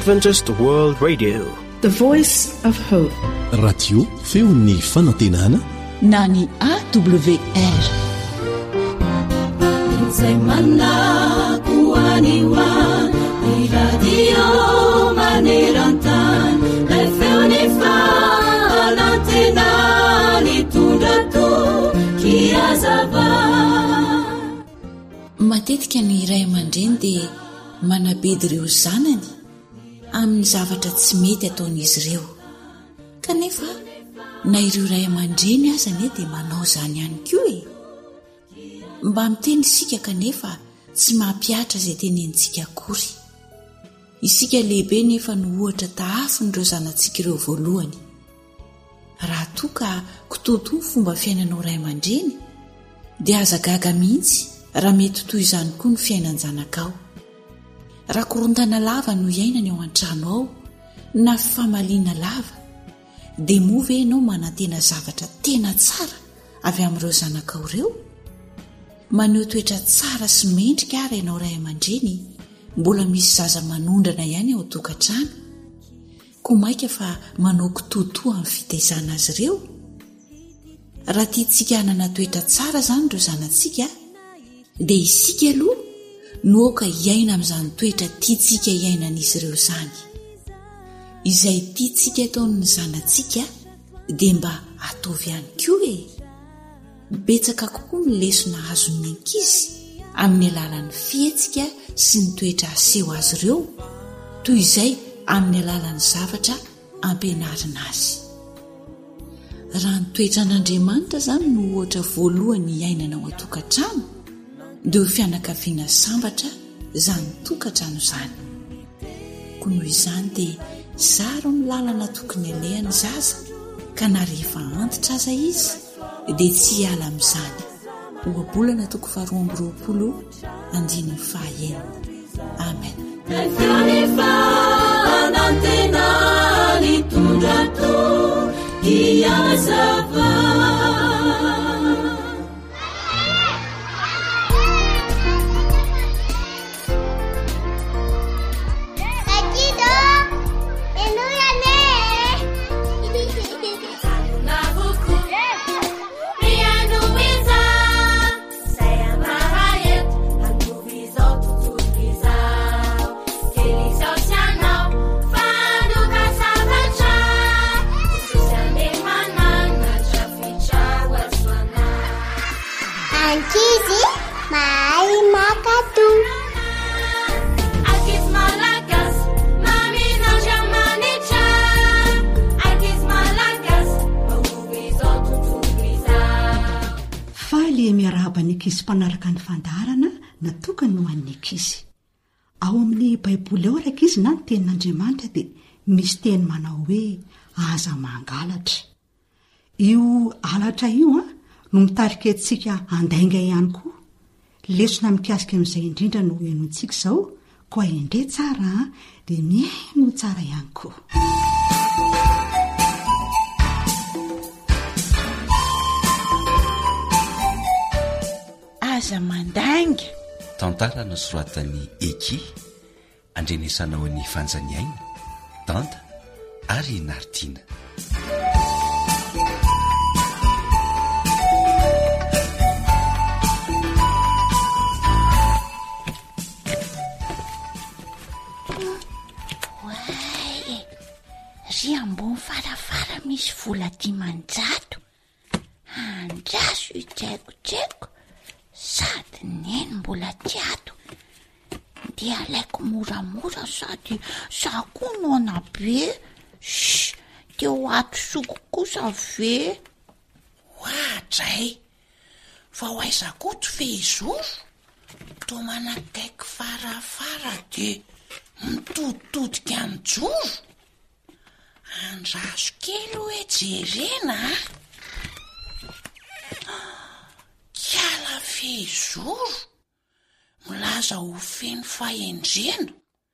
Adventist World Radio, the voice of hope. Radio feon'ny fanantenana na ny AWR. Izay manakuaniwa ni radio manerantan ilay feony fanantena nitondra to kiazava. Matetika ny iray aman-dreny dia manabidy ireo zanany amin'ny zavatra tsy mety ataon'izy ireo, kanefa na ireo iray aman-dreny azany dia manao izany ihany koa e. Mba miteny isika kanefa tsy mampiatra izay tenentsika akory. Isika lehibe nefa no ohatra tahafin'ireo zanantsika ireo voalohany. Raha toa ka kitoto fomba fiainanao iray aman-dreny dia aza gaga mihitsy raha mety toy izany koa ny fiainan-janakao. Raha korontana lava no iainany ao an-trano ao na famaliana lava, dia moa ve ianao manantena zavatra tena tsara avy amin'ireo zanakao ireo? Maneho toetra tsara sy mendrika ary ianao iray aman-dreny mbola misy zaza manondrana ihany ao an-tokantrano, koa maika fa manao kitotoa amin'ny fitaizana azy ireo. Raha tiantsika hanana toetra tsara izany ireo zanantsika, dia isika aloha no aoka hiaina amin'izany toetra tiantsika hiainan'izy ireo izany. Izay tiantsika ataon'ny zanantsika dia mba ataovy ihany koa e. Betsaka kokoa ny lesona azon'ny ankizy amin'ny alalan'ny fihetsika sy ny toetra aseho azy ireo, toy izay amin'ny alalan'ny zavatra ampianarina azy. Raha ny toetra an'Andriamanitra izany no ohatra voalohany iainana ao an-tokantrano, dia ho fianakaviana sambatra izany tokantrano izany. Koa noho izany dia zaro ny lalana tokony alehany zaza, ka na rehefa antitra aza izy dia tsy hiala amin'izany. Ohabolana 2020 Amen. Fanantena nitondra to kiazava. Miarahaba ny ankizy mpanaraka ny fandaharana natokany ho an'ny ankizy. Ao amin'ny baiboly ao raika izy na ny tenin'Andriamanitra dia misy teny manao hoe aza mangalatra. Io alatra io no mitarika antsika andainga ihany koa. Lesona mikasika amin'izay indrindra no henontsika izao, koa indre tsara dia mihaino tsara ihany koa. Aza mandainga. Tantara nosoratan'ny Eky, andrenesanao ny fanjaniaina, Danta ary Nartina. Ry ambony farafara misy vola 500. Andraso itsaiko-tsaiko sady neny mbola tiato, dia alaiko moramora sady sako nona be. Teo ato soko kosa ve? Hoadray, fa ho aizakoto fe izoro, to manakaiky farafara dia mitoditodika mijoro. Andraso kely hoe jerena. Kiala fe izoro, milaza ho feno fahendrena.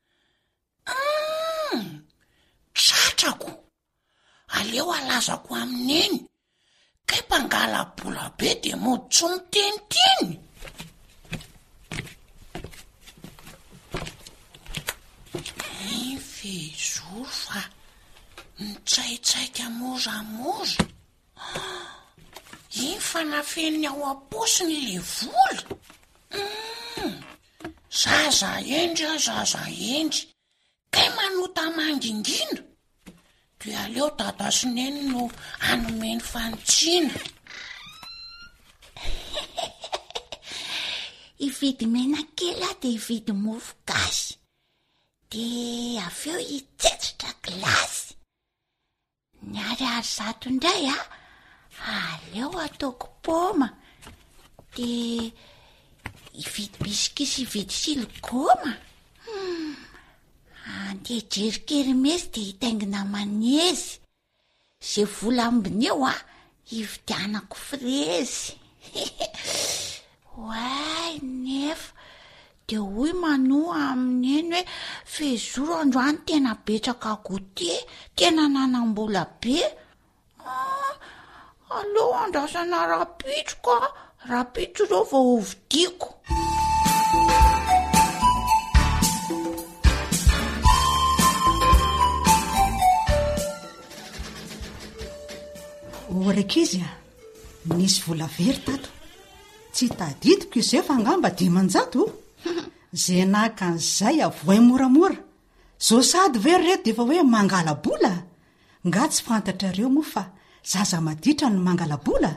Tratrako, aleo alazako amin'eny, kay mpangala bola be dia mody tsy miteniteny. fehizoro fa mitsaitsaika moramora. Iny fanafeniny ao am-posiny le vola. Zaza endry kay manota mangingina dia aleo dada sy neny no anomeny fanotsiana. Ividy menakely dia ividy mofo gasy dia avy eo hitsetsotra glasy. Ny ariary 100 indray aleo ataoko paoma dia ividy bisikisy, ividy siligoma. Andeha jerikerimesy dia hitaingina manezy. Zay vola ambiny eo hividianako frezy. Way nefa dia hoy manoa amin'eny hoe fehizoro androany tena betsaka gote, tena nanam-bola be. Aleo andrasana rapitro reo vao hovidiako. Oraka izy nisy vola very tato, tsy tadidiko izay fa angamba 500. Zay nahaka an'izay avoay moramora. Zao sady very reto dia efa hoe mangala-bola. Nga tsy fantatrareo moa fa zaza maditra no mangala-bola.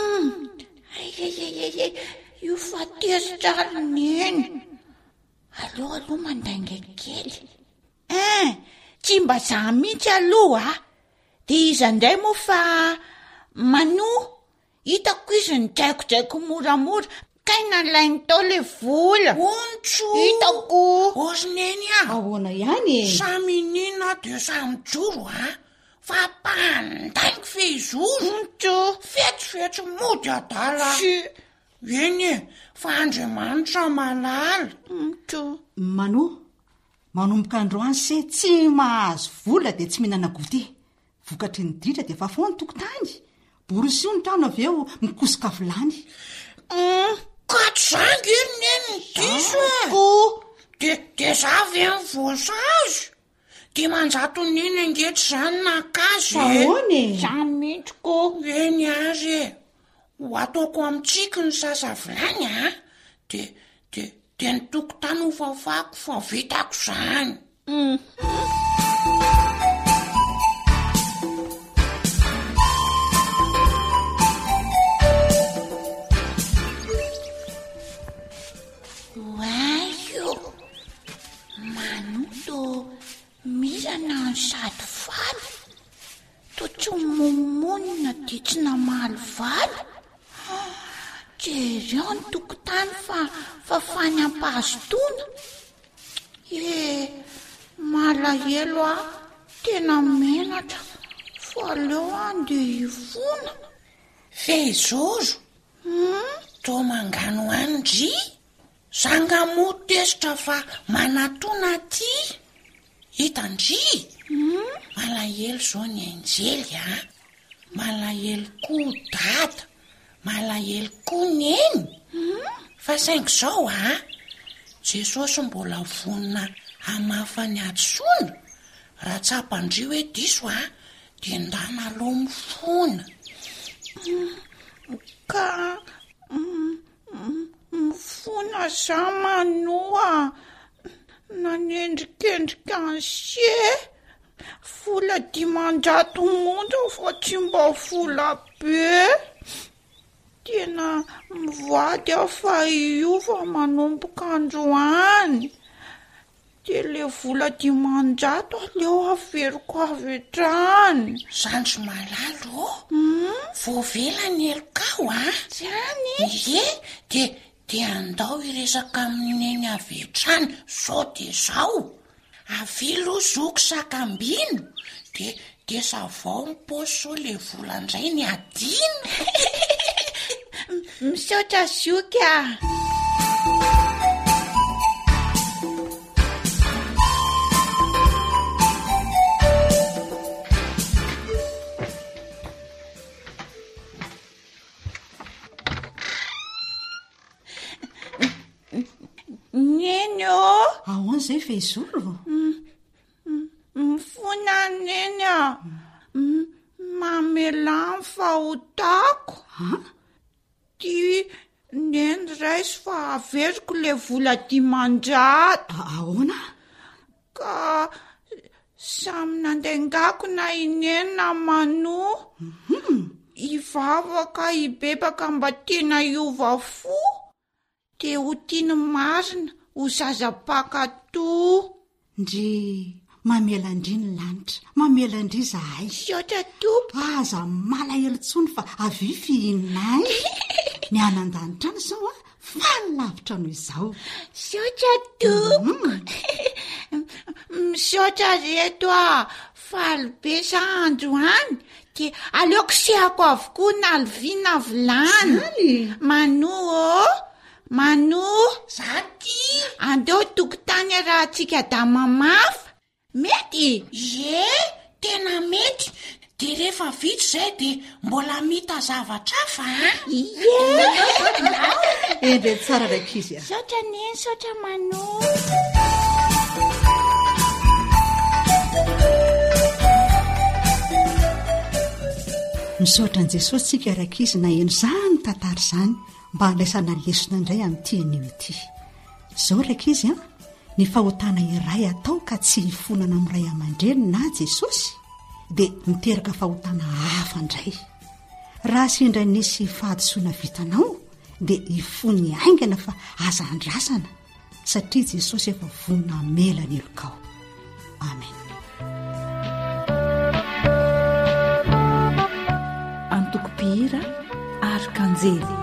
Io fa tesitra neny. Aleo mandainga kely. Tsy mba zaho mihitsy aloha dia iza indray moa fa manoa hitako izy ny draikodraiko moramora kay nalainy tao le vola. Ontso hitako ozineny ahoana ihany samy nina dia samy joro fa pandaingo fehizoro. Ontso fetsifetsy mody adala. Eny fa Andriamanitra malala. Ontso manoa manomboka androany se tsy mahazo vola dia tsy mihinana gote. Vokatry ny ditra dia efa foana tokotany. Borosy io ny trano avy eo mikosoka vilany. Kato zangy iny neny diso dia zavy ny voasazo dia manjato neny angetry zany nakazy. Ahoany zany mihitsiko. Eny azy ho ataoko amintsika ny sasa vilany dia ny tokotany ho fafako fa vitako zany. Mizana sady valo to tsy momonina dia tsy namaly valo. Jereo ny tokotany fa fany ampahazotona. Malahelo tena menatra fa aleo andeha hivona. Fehizoro to mangano andry zanga motesitra fa manatona ty. Hitandry malahelo zao ny anjely malahelo koa dada, malahelo koa neny. Fa saingy zao Jesosy mbola vonina hamafany atsona. Raha tsapandrio hoe diso dia ndana aloha mifona. Ka mifona za manoa nanendrikendrika anse vola 500 monja fa tsy mba vola be. Tena mivady fa io fa manomboka androany dia le vola 500 aleo averiko avy hatrany. Zandry malalo voavelany elokao zany dia andao iresaka amin'eny avy hatrany zao dia zao avilo zoko sakambino dia savao miposo le volandray ny adina. Misaotra zoka. Ahoana izay fehizoro? neny a mamelany fahotako ty neny raisy fa averiko le vola 10,000. Ahoana? Ka samy nandengako na ineny na mano ivavaka ibebaka mba tena iova fo de ho tiany marina ho zazapakato. Ndry mamelandry ny lanitra, mamelandry zahay. Saotra tompo. Aza malahelo tsony fa avy fihinay. Ny anan-danitra any zao a fa lavitra noho izao. Saotra tompo. Misaotra reto a falibe sa androany de aleoko sehako avokoa na alviana vilany. Mano Zaty andeo tokotany raha tsika da mamafa mety? Ye, tena mety. De rehefa vitsy zay de mbola mita zavatra fa Endre tsara rakizy a. Saotra neny, saotra mano. Misaotra an' Jesosy tsika rakizy na eno zany tantara zany mba halaisana lesona indray amin'ity anio ity. Zao rakizy a, ny fahotana iray atao ka tsy hifonana amin'ray aman-dreny na Jesosy dia miteraka fahotana hafa indray. Raha sindra nisy fahadisoana vitanao dia hifony haingana fa aza andrasana satria Jesosy efa vonina mela ny elokao. Amen. Antoko-pihira Arkanjely.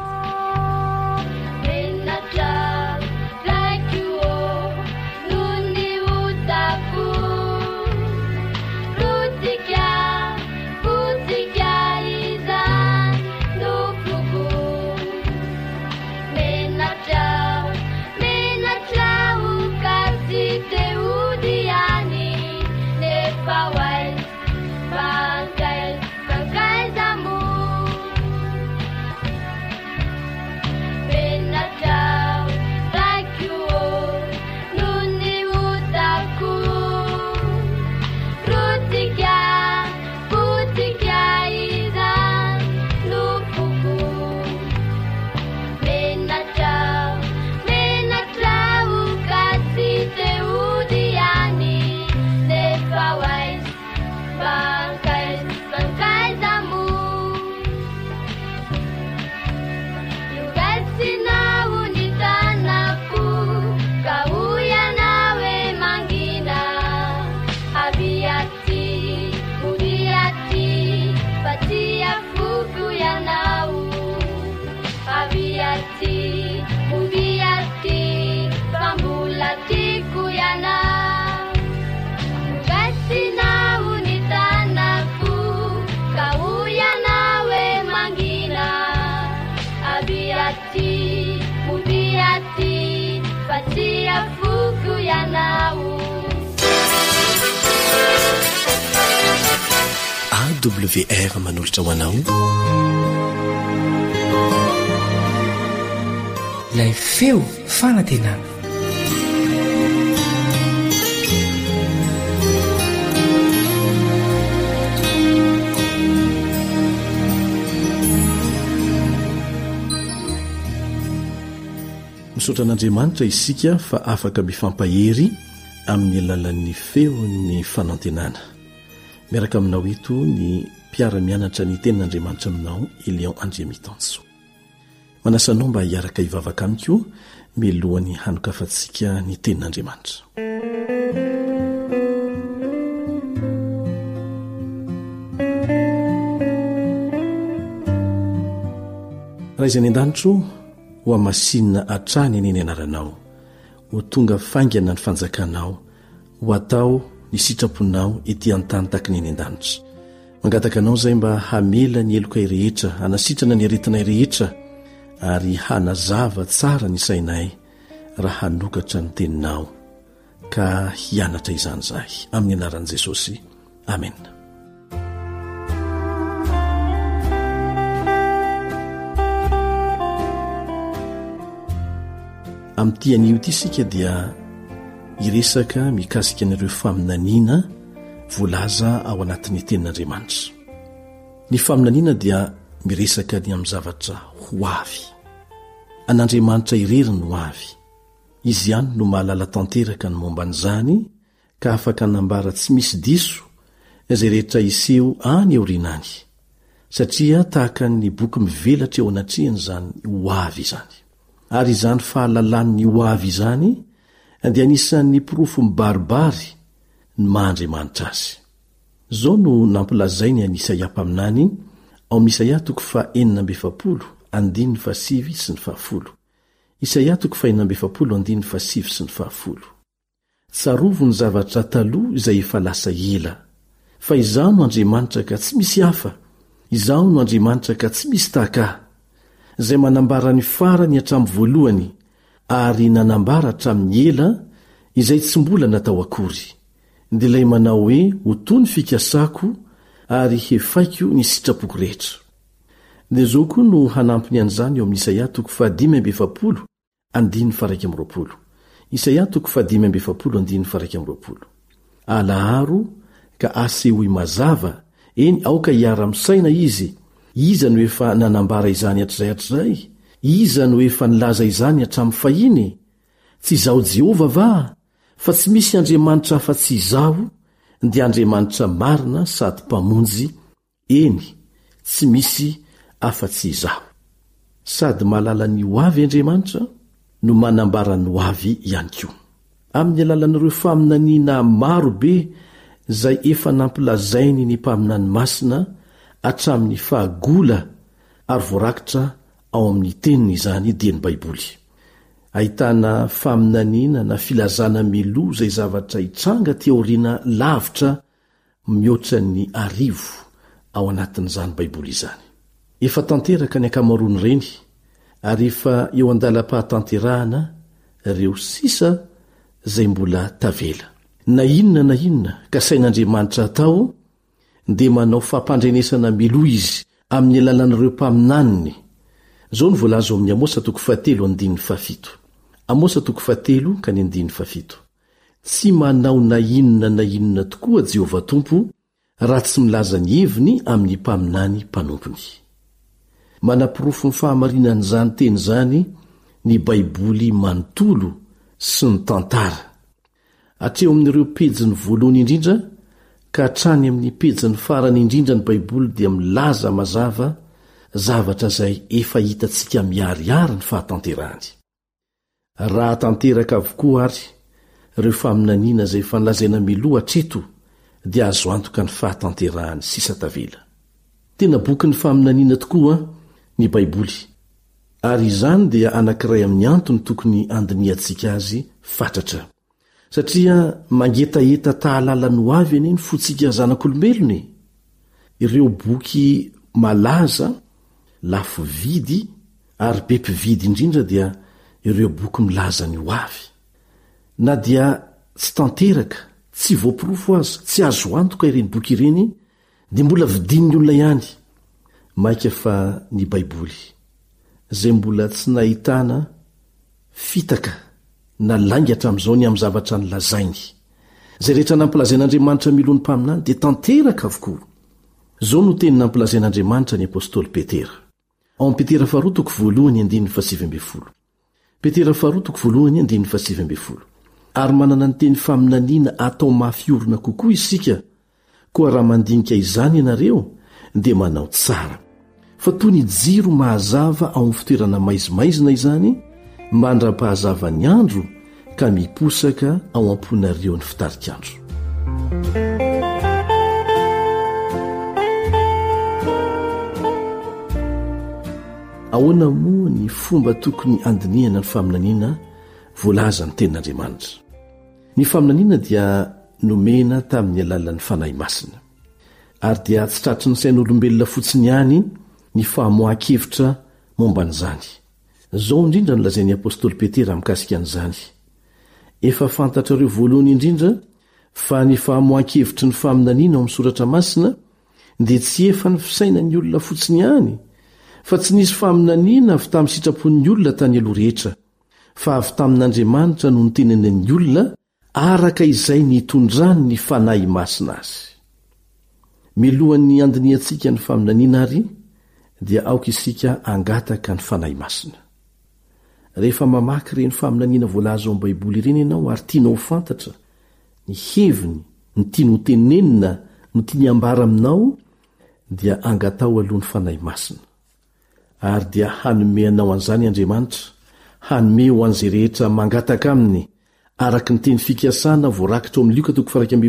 AWR manolotra ho anao ilay feo fanantenana. misaotra an'Andriamanitra isika fa afaka mifampahery amin'ny alalan'ny feon'ny fanantenana. Miaraka aminao eto ny mpiara-mianatra ny tenin'Andriamanitra aminao Elion Andriamitanso. Manasanao mba hiaraka hivavaka amiko milohan'ny hanokafantsika ny tenin'Andriamanitra. Raha izay ny an-danitro ho amasinina hatrany eny anaranao, ho tonga faingana ny fanjakanao, ho atao ny sitraponao ety an-tany taky ny eny an-danitra. Mangataka anao izay mba hamela ny elokay rehetra, hanasitrana ny aretinay rehetra, ary hanazava tsara ny sainay raha hanokatra ny teninao, ka hianatra izany izahay amin'ny anaran'i Jesosy. Amen. Amin'ity anio ity isika dia iresaka mikasika an'ireo faminaniana voalaza ao anatin'ny tenin'Andriamanitra. Ny faminaniana dia miresaka ny amin'ny zavatra ho avy. An'Andriamanitra ireriny ho avy. Izy ihany no mahalala tanteraka ny momba an'izany ka afaka nambara tsy misy diso izay rehetra iseho any aorianany, satria tahaka ny boky mivelatra eo anatrehany izany ho avy izany. Ary izany fahalalan'ny ho avy izany dia anisan'ny porofo mibaribary ny maha-Andriamanitra azy. Zao no nampilazainy any Isaia mpaminany ao amin'ny Isaia 4:7 andiny ny 7 sy ny 10. Isaia 4:7 sy ny 10. Tsarovo ny zavatra taloha izay efa lasa ela, fa izaho no Andriamanitra ka tsy misy hafa, izaho no Andriamanitra ka tsy misy tahaka ahy, izay manambara ny farany hatramin'ny voalohany ary nanambara hatramin'ny ela izay tsy mbola natao akory. Dia ilay manao hoe ho toy ny fikasako ary hefaiko ny sitrapoko rehetra. Dia zao koa no hanampiny an'izany eo amin'ny Isaia 5:20 andiny 1:20. Isaia 5:20 Alaharo ka asehoy mazava, eny aoka hiara-misaina izy. Iza no efa nanambara izany hatr'izay? Iza no efa nilaza izany hatramin'ny fahiny? Tsy izaho Jehova va? Fa tsy misy Andriamanitra hafa tsy izaho, dia Andriamanitra marina sady mpamonjy, eny tsy misy afa-tsy izaho. Sady mahalala ny ho avy Andriamanitra no manambara ny ho avy ihany koa. Amin'ny alalan'ireo faminaniana maro be izay efa nampilazainy ny mpaminany masina hatramin'ny fahagola ary voarakitra ao amin'ny teniny izany dia ny Baiboly. Ahitana faminaniana na filazana miloa izay zavatra hitranga teoriana lavitra mihoatra ny 10 ao anatin'izany Baiboly izany. Efa tanteraka ny ankamaroany reny, ary efa eo andalam-pahatanterahana ireo sisa izay mbola tavela. Na inona ka sain'Andriamanitra atao dia manao fampandrenesana miloa izy amin'ny alalan'ireo mpaminaniny. Zao ny voalaza ao amin'ny Amosa 7:7. Amosa 7:7. Tsy manao na inona tokoa Jehova Tompo raha tsy milaza ny heviny amin'ny mpaminany mpanompony. Manapirofo ny fahamarinan'izany teny izany ny Baiboly manontolo sy ny tantara. Hatreo amin'ireo pejiny voalohany indrindra ka hatrany amin'ny pejiny farany indrindra ny Baiboly dia milaza mazava zavatra izay efa hitantsika miariary ny fahatanterahany. Raha tanteraka avokoa ary ireo faminaniana izay efa nilazaina miloa hatreto dia azo antoka ny fahatanterahany sisa tavela. Tena boky ny faminaniana tokoa ny Baiboly, ary izany dia anankiray amin'ny antony tokony andiniantsika azy fatratra, satria mangetaeta tahalala ny ho avy anie ny fotsika zanak'olombelony. Ireo boky malaza, lafo vidy ary be mpividy indrindra dia ireo boky milaza ny ho avy. Na dia tsy tanteraka, tsy voapirofo azy, tsy azo antoka ireny boky ireny, dia mbola vidin'ny olona ihany. Maika fa ny Baiboly izay mbola tsy nahitana fitaka na laingatra amin'izao ny amin'ny zavatra nilazainy. Izay rehetra nampilazain'Andriamanitra milony mpaminany dia tanteraka avokoa. Zao no teny nampilazain'Andriamanitra ny apôstôly Petera. Ao amin'ny Petera 2:7. Petera 2:7. Ary manana ny teny faminaniana atao mafiorina kokoa isika, koa raha mandinika izany ianareo dia manao tsara. Fa toy ny jiro mahazava ao amin'ny fitoerana maizimaizina izany, mandra-pahazava ny andro ka miposaka ao am-ponareo ny fitarikandro. Ahoana moa ny fomba tokony andiniana ny faminaniana voalaza ny tenin'Andriamanitra? Ny faminaniana dia nomena tamin'ny alalan'ny fanahy masina, ary dia tsy tratry ny sain'olombelona fotsiny ihany ny fahamohan-kevitra momba an'izany. Zao indrindra no lazain'ny apôstôly Petera mikasika an'izany. Efa fantatra ireo voalohany indrindra fa ny fahamohan-kevitry ny faminaniana ao amin'ny soratra masina dia tsy efa ny fisainan'ny olona fotsiny ihany, fa tsy nisy faminaniana avy tamin'ny sitrapon'ny olona tany aloha rehetra, fa avy tamin'Andriamanitra no nitenenen'ny olona araka izay nitondrany ny fanahy masina azy. Milohan'ny andiniantsika ny faminaniana ary dia aoka isika angataka ny fanahy masina. Rehefa mamaky ireny faminaniana voalaza ao amin'ny baiboly ireny ianao ary tianao fantatra ny heviny, ny tiany ho tenenina, no tiany ambara aminao, dia angatao aloha ny fanahy masina. Ary dia hanome anao an'izany Andriamanitra, hanome ho an'izay rehetra mangataka aminy, araka ny teny fikasana voarakitra ao amin'ny Luka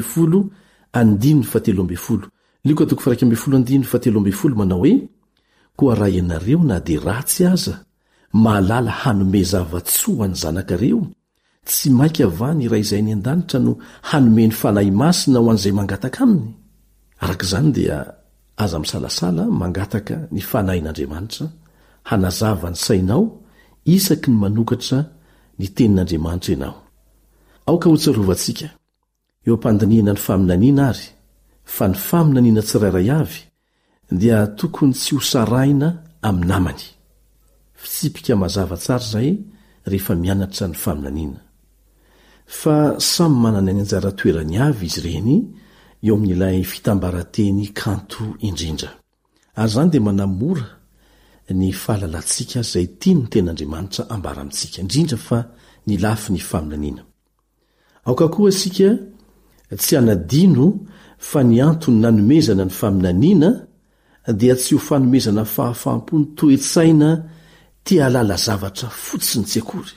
10:17 manao hoe: koa raha ianareo na dia ratsy aza mahalala hanome zavatsoa ny zanakareo, tsy mainka avany iray izay ny an-danitra no hanome ny fanahy masina ho an'izay mangataka aminy. Arak'izany dia aza misalasala mangataka ny fanahin'Andriamanitra, hanazava ny sainao isaky ny manokatra ny tenin'Andriamanitra ianao. Aoka ho tsorovantsika eo am-pandiniana ny faminaniana ary, fa ny faminaniana tsirairay avy dia tokony tsy ho sarahina amin'ny namany. Fitsipika mazava tsara izay rehefa mianatra ny faminaniana. Fa samy manana ny anjara toerany avy izy ireny eo amin'ilay fitambarateny kanto indrindra. Ary izany dia manamora ny fahalalantsika izay tiany ny ten'Andriamanitra ambara amintsika, indrindra fa ny lafi ny faminaniana. Aoka koa isika tsy hanadino fa ny antony nanomezana ny faminaniana dia tsy ho fanomezana fahafampony toe-tsaina tia halala zavatra fotsiny tsy akory,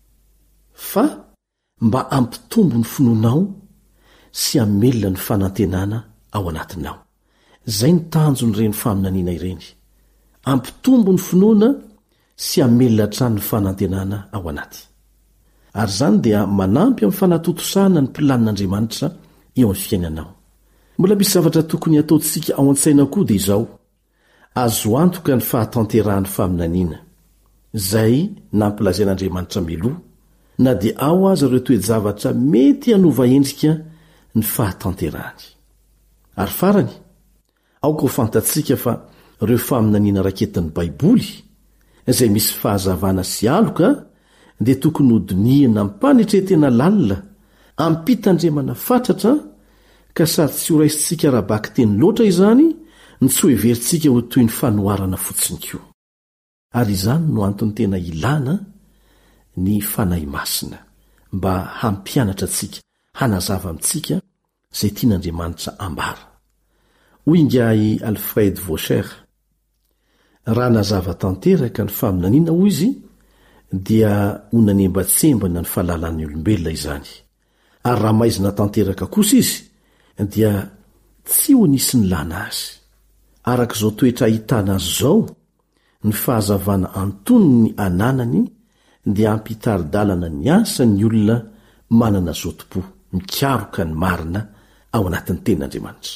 fa mba ampitombo ny finoanao sy hamelona ny fanantenana ao anatinao. Zay ny tanjon'ireny faminaniana ireny, ampitombo ny finoana sy hamelona hatrany ny fanantenana ao anaty. Ary zany dia manampy amin'ny fanatotosahana ny planin'Andriamanitra eo amin'ny fiainanao. Mbola misy zavatra tokony ataontsika ao an-tsaina koa dia izao: azo antoka ny fahatanterahan'ny faminaniana, izay nampilazain'Andriamanitra miloha, na dia ao aza ireo toe-javatra mety hanova endrika ny fahatanterahany. Ary farany, aoka ho fantatsika fa ireo faminaniana raketin'ny Baiboly izay misy fahazavana sy aloka dia tokony hodinihana ampanetretena lalina, ampitandremana fatratra, ka sady tsy ho raisintsika raha-baky teny loatra izany ny tsy ho heverintsika ho toy ny fanoharana fotsiny koa. Ary izany no antony tena ilana ny fanahy masina, mba hampianatra antsika, hanazava amintsika izay tian'Andriamanitra ambara. Hoy ingai Alfred Vaucher: raha nazava tanteraka ny faminaniana hoy izy, dia ho nanembatsembana ny fahalalan'ny olombelona izany. Ary raha maizina tanteraka kosa izy, dia tsy ho nisy ny lana azy. Arak'izao toetra ahitana azy zao, ny fahazavana antony ny ananany dia ampitaridalana ny asa ny olona manana zao topo, mikaroka ny marina ao anatin'ny tenin'Andriamanitra.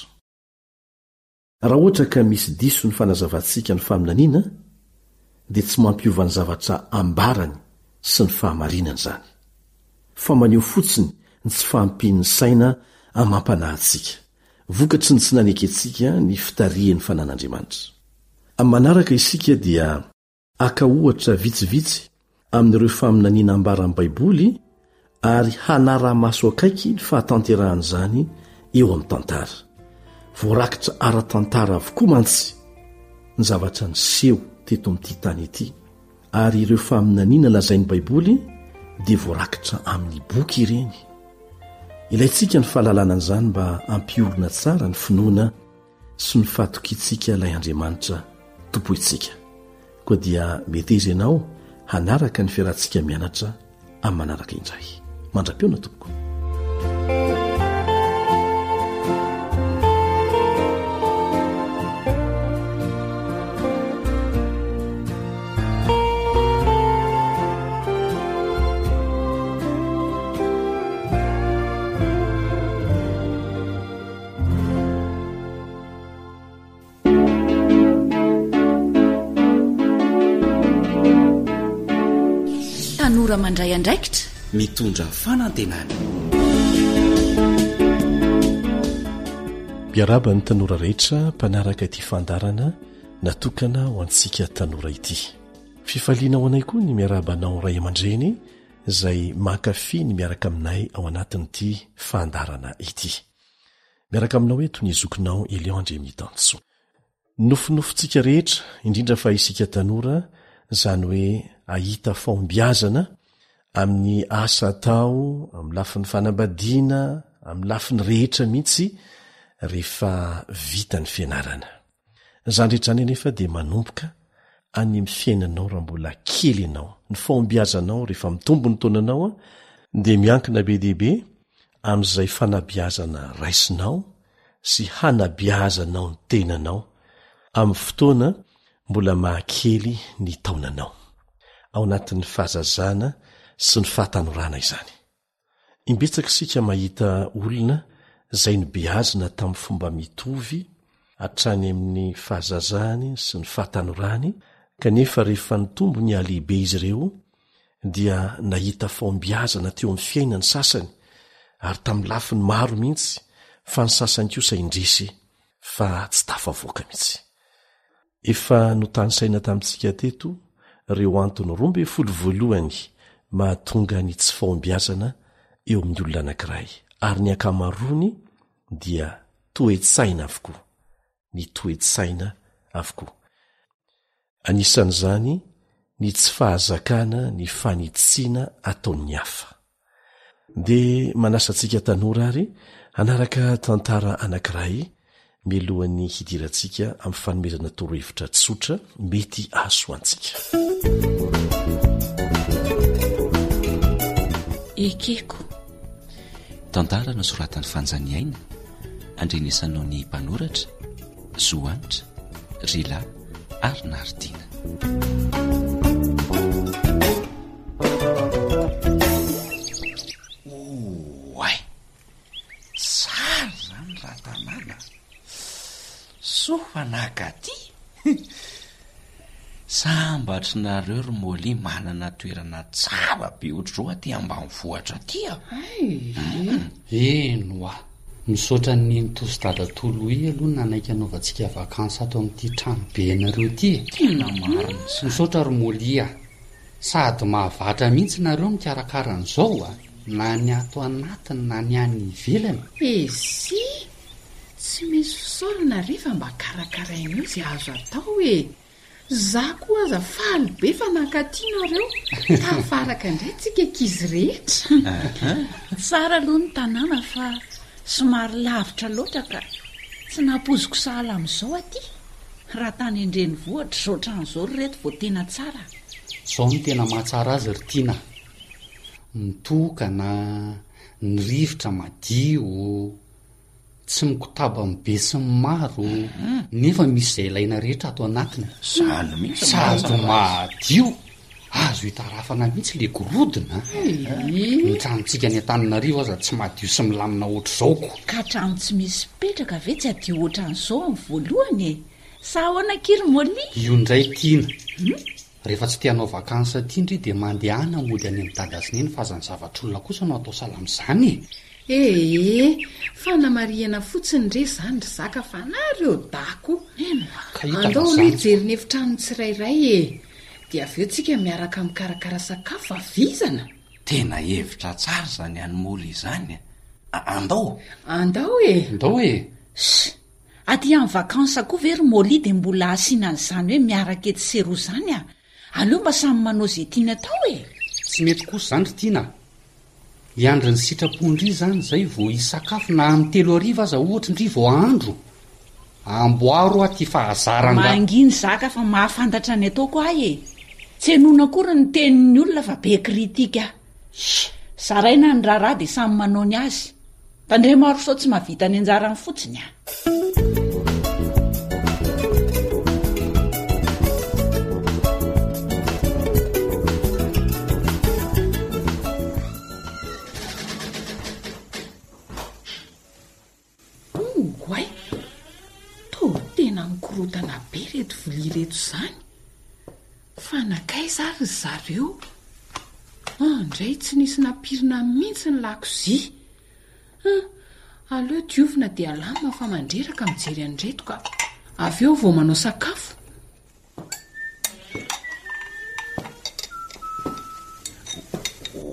Raha ohatra ka misy diso ny fanazavantsika ny faminaniana, dia tsy mampiova ny zavatra ambarany sy ny fahamarinany izany, fa maneho fotsiny ny tsy fahampian'ny saina amampanahintsika, vokatry ny tsy naneketsika ny fitarian'ny fanan'Andriamanitra. Amin'ny manaraka isika dia aka ohatra vitsivitsy amin'ireo faminaniana ambaran'ny Baiboly, ary hanara-maso akaiky ny fahatanterahany eo amin'ny tantara. Voarakitra ara-tantara avokoa mantsy ny zavatra niseho teto amin'ity tany ity, ary ireo faminaniana lazain'ny Baiboly dia voarakitra amin'ny boky ireny. Ilaintsika ny fahalalanan'izany mba ampiorina tsara ny finoana sy ny fahatokiantsika ilay Andriamanitra tompointsika. Koa dia mety izy ianao hanaraka ny fiarahantsika mianatra amin'ny manaraka indray. Mandra-peona tompoko. Tanora mandray andraikitra, mitondra fanantenana. Miaraba ny tanora rehetra mpanaraka ity fandarana natokana ho antsika tanora ity. Fifaliana ho anay koa ny miarabanao ray aman-dreny izay mankafy ny miaraka aminay ao anatin'ity fandarana ity. Miaraka aminao hoe toy ny zokinao Elion Andremitanso. Nofinofitsika rehetra, indrindra fa isika tanora, zany hoe ahita fahombiazana amin'ny asa atao, amin'ny lafin'ny fanambadiana, amin'ny lafin'ny rehetra mihitsy rehefa vita ny fianarana. Zany rehetrany nefa dia manomboka any amin'ny fiainanao raha mbola kely ianao. Ny fahombiazanao rehefa mitombo ny taonanao dia miankina be dehibe amin'izay fanabiazana raisinao sy hanabiazanao ny tenanao amin'ny fotoana mbola mahakely ny taonanao ao anatin'ny fahazazana sy ny fahatanorana izany. Imbetsaka isika mahita olona izay nibeazina tamin'ny fomba mitovy hatrany amin'ny fahazazany sy ny fahatanorany, kanefa rehefa nitombo ny alehibe izy ireo dia nahita fahombiazana teo amin'ny fiainany sasany, ary tamin'ny lafiny maro mihitsy, fa ny sasany kosa indrisy fa tsy tafavoaka mihitsy. Efa notanysaina tamintsika teto ireo antony 12 mahatonga ny tsy fahombiazana eo amin'ny olona anankiray, ary ny ankamaroany dia toe-tsaina avokoa. Ny toe-tsaina avokoa. Anisan'izany ny tsy fahazakana ny fanitsiana ataon'ny hafa. Dia manasantsika tanora ary hanaraka tantara anankiray mialohan'ny hidirantsika amin'ny fanomezana torohevitra tsotra mety azo antsika. Ekeko. Tantara nosoratan'ny Fanjaniaina, andrenesanao ny mpanoratra Zoanitra, Rila ary Nardina. Oay, tsara zany raha tanàna. Sofanakaty. Sambatry nareo ry Moli manana toerana tsara be ohatr'izao aty ambanivohitra aty. Eno a, misaotra ny nitosidadantolo aloha nanaiky anaovantsika vakansa ato amin'ity trano be anareo ity. Tena marina. Misaotra ry Moli a, sady mahavatra mihitsy nareo mikarakara an'izao a, na ny ato anatiny na ny any ivelany. Esi, tsy misy fisaorana rehefa mba karakarainao izay azo atao e. Za koa aza faly be fa nankatianareo, tafaraka indray tsika ankizy rehetra. Tsara aloha ny tanàna fa somary lavitra loatra ka tsy nampoziko sahala amin'izao aty. Raha tany Andrenivohitra zao ohatran'izao reto vao tena tsara. Zao ny tena mahatsara azy ry Tina. Mitokana, ny rivotra madio, tsy mikotaba be sy maro, nefa misy izay ilaina rehetra ato anatiny. Zany mihitsy sady madio, azo hitarafana mihitsy le gorodona. Ny tranontsika ny Antananarivo aza tsy madio sy milamina ohatr'izao. Ka trano tsy misy petraka ve tsy adio ohatran'izao amin'ny voalohany e. Sa ahoana kiry Moli? Io indray Tina. Rehefa tsy tianao vakansa ity indry dia mandehana mody any amin'ny Dadasineny fa aza ny zavatr'olona kosa no atao salam'izany. Fa namariana fotsiny re zany ry zaka fa nareo dako. Andao zany. aloha jery ny efitrano tsirairay e. Dia avy eo tsika miaraka mikarakara sakafo avizana. Tena hevitra tsara zany any Moli izany. Andao e. Andao e. Aty amin'ny vakansa koa ve ry Moli dia mbola asianan'izany hoe miaraka ety seroa zany a. Aleo mba samy manao izay tiana atao e. Tsy mety kosa zany ry Tina. Iandry ny sitrapondry zany zay vao isakafo na amin'ny 3:00 aza ohatra indry vao andro. Amboaro aty fahazarana. Manginy zaka fa mahafantatra ny ataoko ahy e. Tsy henoina akory ny tenin'ny olona fa be kritika. Zaraina ny raharaha dia samy manao ny azy. Tandray maro sao tsy mahavita ny anjarany fotsiny a. Tena be reto vilia reto zany. Fa nakay zary zareo. Andray tsy nisy napirina mihitsy ny lakozia. Aleo diovina dia alama fa mandreraka mijery an'reto ka avy eo vao manao sakafo.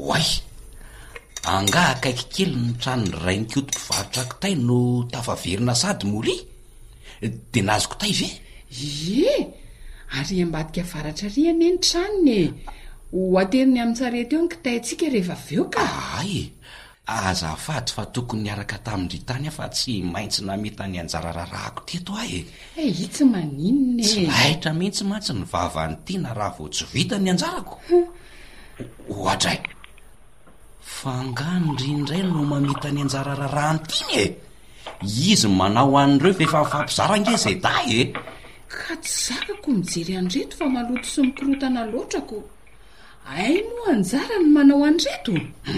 oay anga akaiky kely ny tranony rainikoto mpivarotra kitay no tafaverina sady moly de nazoko tay ve ye ary ambadika varatra riany eny tranony ho ateriny amin'ny tsarety eo ny kitaytsika rehefa aveo ka ay azafady fa tokony niaraka tamindry tany afa tsy maintsy nameta ny anjara rarahako teto ahy itsy maninona tsy lahitra mihitsy mantsy ny vavany tiana raha vo tsy vita ny anjarako ohatray fangandrindray no mamita ny anjara rarahany tiny izy manao an'ireo fefa mifampizaranga zay day ka tsy zakako mijery andreto fa maloto sy mikorotana loatrako ay no anjara ny manao andreto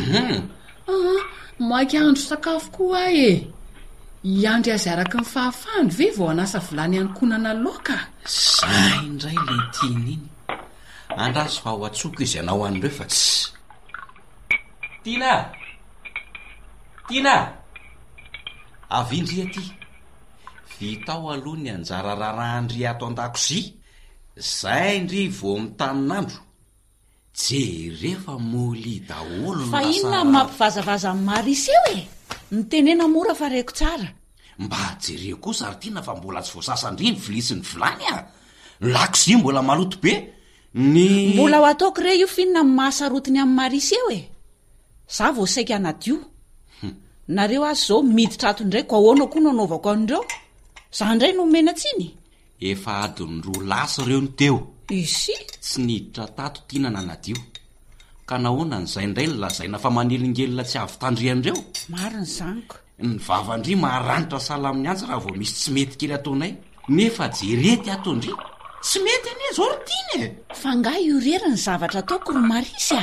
maiky andro sakafo koa ahy iandry azy araky ny fahafahany ve vao anasa volany ankonana loka zay indray le tiany iny andraso fa ho atsoko izy anao an'ireo fa tsy tiana avindry aty vitao aloha ny anjara rarahandry ato an-dakozia zay ndry vo mitaninandro jerefa moly daholo fa inona mampivazavaza amin'ny marisy eo mitenena mora fa reko tsara mba jereo kosa ary tiana fa mbola tsy voasasandriny vilisy ny vilany lakozia mbola maloto be ny mbola ho ataoko re io finina amin'ny mahasarotiny amin'ny marisy eo za vo saika anadio nareo azy zao miditra ato ndraiky ahoana koa no anaovako an'ireo za ndray no mena tsiny efa adiny roa lasa ireo ny teo isy tsy niditra tato tiana nanadio ka nahoana n'izay indray ny lazaina fa manelingelina tsy avy tandrian'ireo mariny zaniko ny vavandry maharanitra sala amin'ny antsy raha vao misy tsy mety kely ataonay nefa jerety atondry tsy mety ane zao ry tiany fa ngah io rery ny zavatra ataoko ro marisy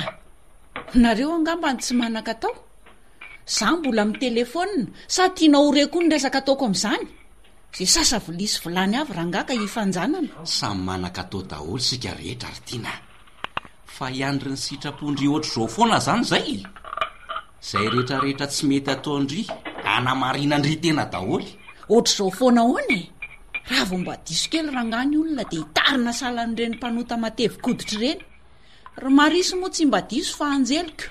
nareo angambany tsy manaka tao za mbola amin'ny telefona sa tianao reko ny resaka ataoko amin'izany zay sasa vilisy volany avy rangaka hifanjanana samy manaka tao daholo sika rehetra ry tiana fa iandry ny sitrapondry ohatr' zao foana zany zay rehetrarehetra tsy mety ataondry anamarinandry tena daholo ohatr' zao foana hoany raha vo mba diso kely rangany olona de hitarina salan'ireny mpanota matevikoditra ireny ry marisy moa tsy mba diso fa anjelika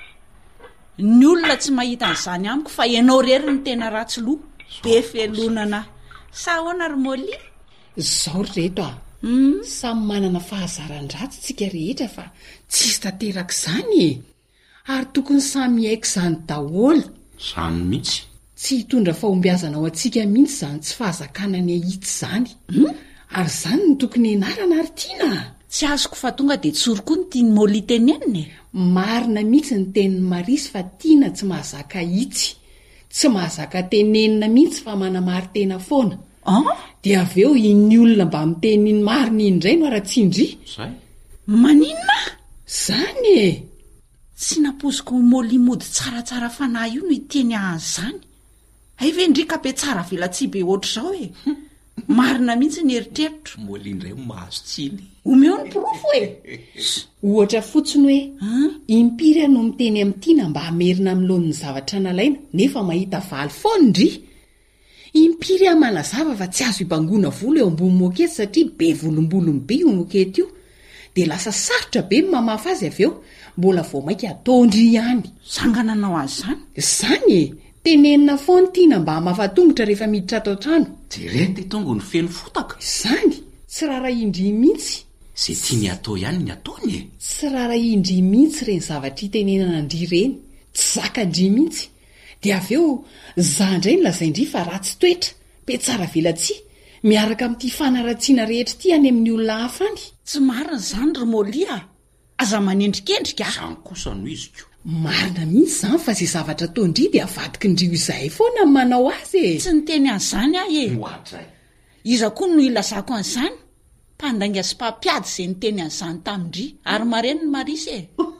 ny olona tsy mahita n'izany amiko fa ianao rery ny tena ratsy loha be felonana sa hoana ry moly zao reto samy manana fahazaran-dratsy tsika rehetra fa tsisy tanteraka izany ary tokony samy haiko izany daholo zany mihitsy tsy hitondra fahombiazana ao antsika mihitsy zany tsy fahazakana ny ahitsy zany ary zany ny tokony enarana ary tiana tsy azoko fa tonga de tsory koa ny tiany moly teneniny marina mihitsy ny tenin'ny marisy fa tiana tsy mahazaka hitsy tsy mahazaka tenenina mihitsy fa manamary tena foana dia avy eo iny olona mba miteniny marina indray no ara-tsindry zay maninona zany tsy napoziko moly mody tsaratsara fanahy io no iteny ahazany ay ve ndrika be tsara velatsy be ohatr' zao marina mihitsy ny eritreritro moly indray mahazo tsiny omeo ny pirofo ohatra fotsiny hoe impiry no miteny amin'tiana mba hamerina amin'lohan'ny zavatra nalaina nefa mahita valy foandry impiry manazava fa tsy azo ibangona volo eo ambony mokety satria be volombolony be io mokety io de lasa sarotra be mamafa azy avy eo mbola vao mainka ataondry ihany sangananao azy zany tenenina foany tiana mba hamafatongotra rehefa miditra ato trano jerety tongo ny feno fotaka zany tsy rara indry mihitsy zay tiany atao ihany ny ataony tsy rara indry mihitsy reny zavatra itenenana andry reny tsy zakandry mihitsy de avy eo zandray ny lazaindry fa ratsy toetra be tsara velatsy miaraka amin'ity fanaratsiana rehetra ty any amin'ny olona hafa any tsy marina zany ry molia aza manendrikendrika zany kosa no iziko marina mihitsy zany fa zay zavatra ataondry de avadiky ndrio izahay foana manao azy tsy niteny an'izany ahy iza koa no ilazako an'izany mpandainga sy mpampiady zay niteny an'izany tamindry ary mareny ny marisy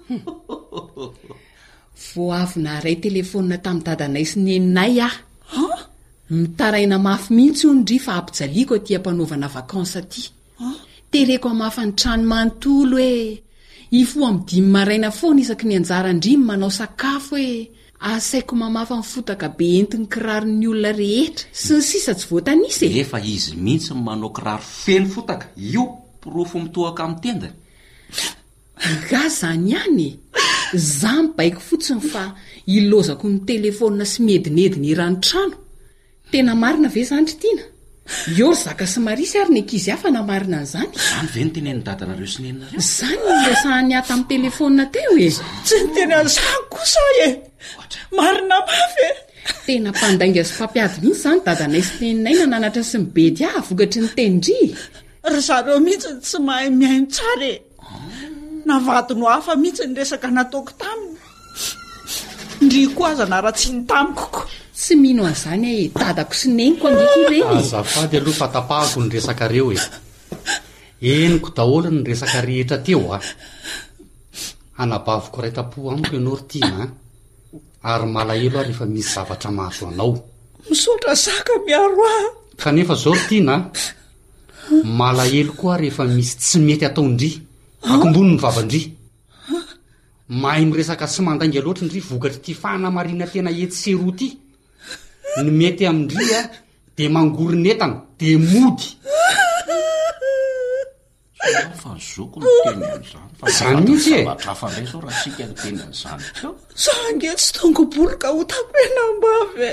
voavina ray telefona tamin'ny dadanay sy neninay mitaraina mafy mihitsy ondry fa ampijaliako aty ampanaovana vakansa aty tereko amafa ny trano manontolo hoe ifo amin'ny 5 maraina foana isaky ny anjarandrimy manao sakafo hoe asaiko mamafa ny fotaka be entiny kiraron'ny olona rehetra sy ny sisa tsy voatanisy efa izy mihitsy manao kiraro feno fotaka io pirofo mitohaka amin'ny tendany ga zany ihany za mibaiko fotsiny fa ilozako ny telefona sy medinediny iranotrano tena marina ve zandry tiana eo ry zaka sy marisy ary ny ankizy hafa namarina an'izany zany ve ny teneny dadanareo sy nenareo zany nresahany ata amin'ny telefona teo e tsy ny teny an'izany kosa e marina mafy e tena mpandainga sy mpampiady mihitsy zany dadanay sy teninay nananatra sy mibedy vokatry ny tenindry ry zareo mihitsy tsy mahay miaino tsara e navadino hafa mihitsy ny resaka nataoko taminy ndry ko aza nara-tsy ny tamikoko tsy mino an'izany e dadako sy neniko angeko ireny azafady aloha fatapahako ny resakareo e eniko daholo ny resaka rehetra teo anabaviko raitapo amiko ianao ry tiana ary malahelo aho rehefa misy zavatra mahazo anao misaotra zaka miaro aho kanefa zao ry tiana malahelo koa rehefa misy tsy mety ataondry akombony ny vavandry mahay miresaka sy mandainga loatra ndry vokatry ty fanamarina tena etseroa ty ny mety amindry de mangoronetana de mody fa zoko ny teny an'izany fa zany mihitsy e hafa ndray zao raha tsika ny teny an'izany za nge tsy tongoboloka ho tapenambavy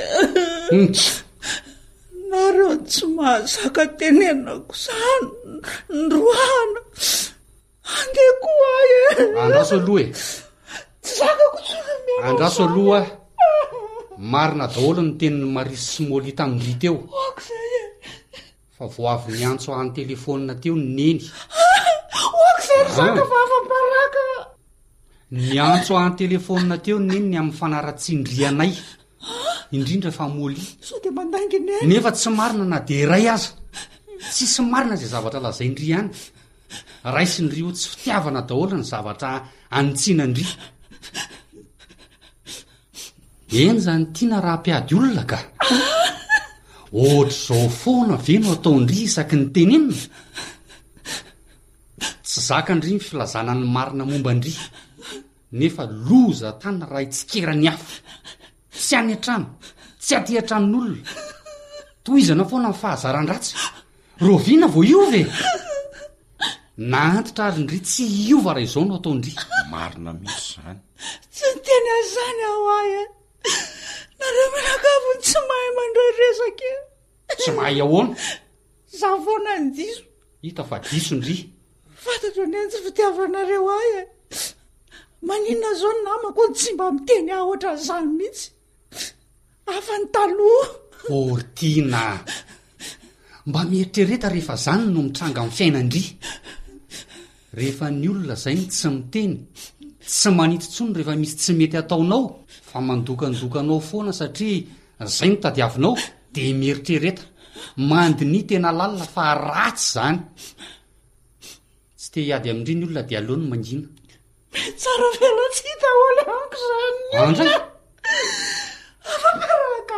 nareo tsy mahazaka tenenako zany ndroana ange koa e andraso aloha e tsy zakako tsony andraso aloha marina daholo ny tenin'ny marisy sy moli tamindry teo okzay e fa voavy ny antso any telefona teo ny neny okzay ry zaka fa afa-baraka ny antso any telefona teo ny neny ny amin'ny fanaratsindrianay indrindra fa moli so de mandainginy nefa tsy marina na de ray aza tsisy marina zay zavatra lazaindry any raisindry ho tsy fitiavana daholo ny zavatra anitsinandry eny zany tiana raha mpiady olona ka ohatra zao foana ve no ataondry isaky ny tenenina tsy zakandry ny filazana ny marina mombandry nefa loza tany raha itsikeran'ny hafa tsy any an-trano tsy aty an-tranon'olona toizana foana ny fahazaran-dratsy roviana vo iove na antitra ary ndry tsy iova raha izao no ataondry marina misy zany tsy ny teny azany aho ahy nareo mirakavony tsy mahay mandray resaka tsy mahay ahoana za foana ny diso hita fa disondry fantatro ny any tsy fitiavanareo ahy maninona zao ny namako ny tsy mba miteny aho ohatra zany mihitsy afa ny taloha ortiana mba mieritrereta rehefa zany no mitranga amin'ny fiainandry rehefa ny olona zay ny tsy miteny tsy manitotsony rehefa misy tsy mety ataonao fa mandokandokanao foana satria zay no tadiavinao de mieritrereta mandiny tena lalina fa ratsy zany tsy te hiady amindry ny olona de aleony mangina tsara vela tsy hita ola amiko zany andray afaparaka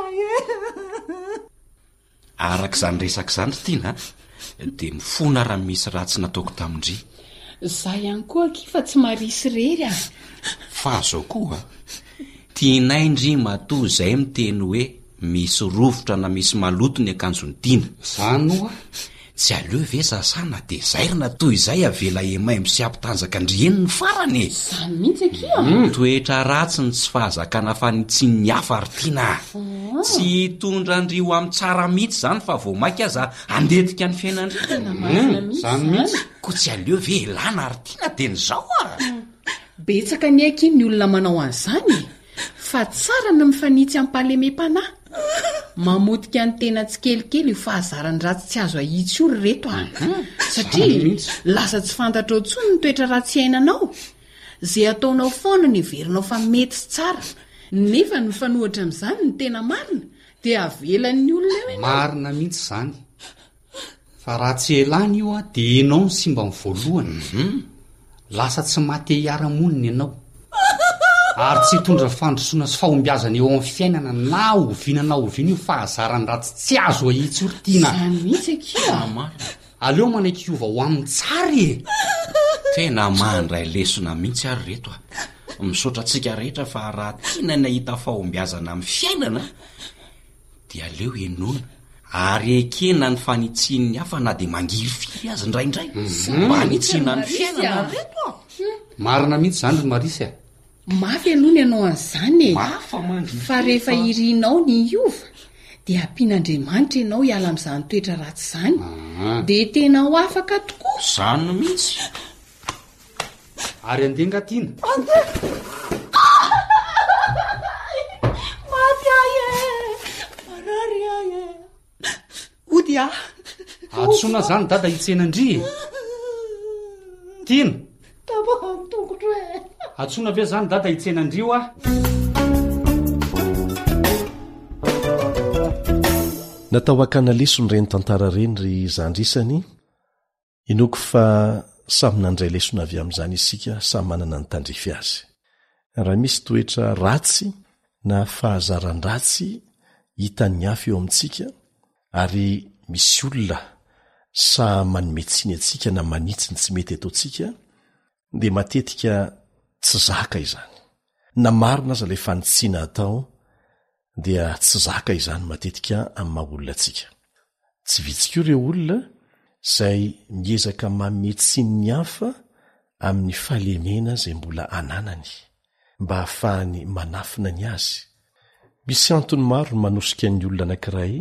arak'izany resaka zany ry tiana de mifona raha misy ratsy nataoko tamindry za ihany koa kifa tsy marisy rery fa zao koa tianaindry matoa zay miteny hoe misy rovotra na misy maloto ny akanjony tiana zany oa tsy aleo ve sasana de zairina toy izay avela emaimbo sy ampitanjaka andrieny ny farany zany mihitsy akia toetra ratsy ny tsy fahazakana fa ny tsy ny hafa ry tiana tsy hitondra andrio amin'ny tsara mihitsy zany fa vao mainka aza andetika ny fiainandry zany mihitsy ko tsy aleo ve elana ry tiana de ny zao betsaka ny aiky ny olona manao an'izany fa tsara no mifanitsy ampahalemem-panahy mamotika ny tena tsy kelikely io fahazarany ratsy tsy azo ahitsy io ry reto satria lasa tsy fantatra o tsony ny toetra ratsy ainanao zay ataonao foana ny verinao fa mety sy tsara nefa ny fanohatra amin'izany ny tena marina de avelan'ny olona eo marina mihitsy zany fa raha tsy elany io de enao ny simba ny voalohany lasa tsy mate hiara-monina ianao ary tsy hitondra fandrosoana sy fahombiazana eo amin'ny fiainana na oviana na oviana io fahazarany ratsy tsy azo ahitsy ry tiana zany mihitsy akia aleo manaiky iova ho amin'ny tsary tena mandray lesona mihitsy ary reto misaotra antsika rehetra fa raha tiana ny ahita fahombiazana amin'ny fiainana dia aleo enona ary ekena ny fanitsian'ny hafa na de mangiry firy azy ndraindray mba anitsiana ny fiainana reto marina mihitsy zany ry marisy mafy aloha ny ianao an'izany e mafa mandry fa rehefa irinao ny iova dia ampian'andriamanitra ianao hiala amin'izany toetra ratsy izany dia tena ho afaka tokoa zany no mihitsy ary andenga tiana maty ay e marary ay e ody a atsoina zany dada hitsenandry tiana tabakamtongotro e atsoina ve zany dada hitsenandrio a natao hakana lesony reny tantara reny ry zandrisany inoko fa samy nandray lesona avy amin'izany isika samy manana ny tandrify azy raha misy toetra ratsy na fahazaran-dratsy hitan'ny afy eo amintsika ary misy olona sa manometsiny atsika na manitsy ny tsy mety ataontsika dia matetika tsy zaka izany na marina aza ilay fanitsiana atao dia tsy zaka izany matetika amin'ny maha-olona atsika tsy vitsika io ireo olona izay miezaka mametsiny ny hafa amin'ny fahalemena izay mbola ananany mba hahafahany manafina ny azy misy antony maro ny manosika ny olona anankiray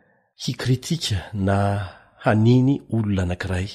hikritika na haniny olona anankiray